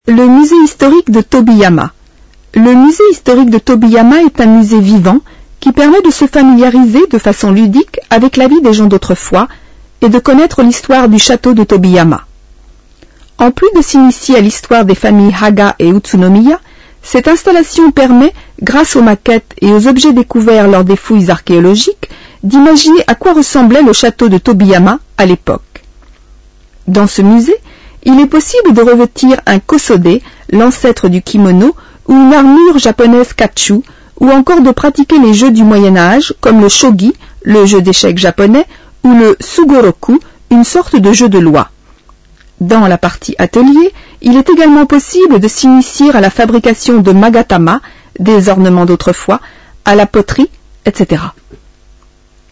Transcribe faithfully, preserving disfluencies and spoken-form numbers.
Le musée historique de Tobiyama. Le musée historique de Tobiyama est un musée vivant qui permet de se familiariser de façon ludique avec la vie des gens d'autrefois et de connaître l'histoire du château de Tobiyama. En plus de s'initier à l'histoire des familles Haga et Utsunomiya, cette installation permet, grâce aux maquettes et aux objets découverts lors des fouilles archéologiques, d'imaginer à quoi ressemblait le château de Tobiyama à l'époque. Dans ce musée, il est possible de revêtir un kosode, l'ancêtre du kimono, ou une armure japonaise kachu, ou encore de pratiquer les jeux du Moyen-Âge, comme le shogi, le jeu d'échecs japonais, ou le sugoroku, une sorte de jeu de loi. Dans la partie atelier, il est également possible de s'initier à la fabrication de magatama, des ornements d'autrefois, à la poterie, et cetera.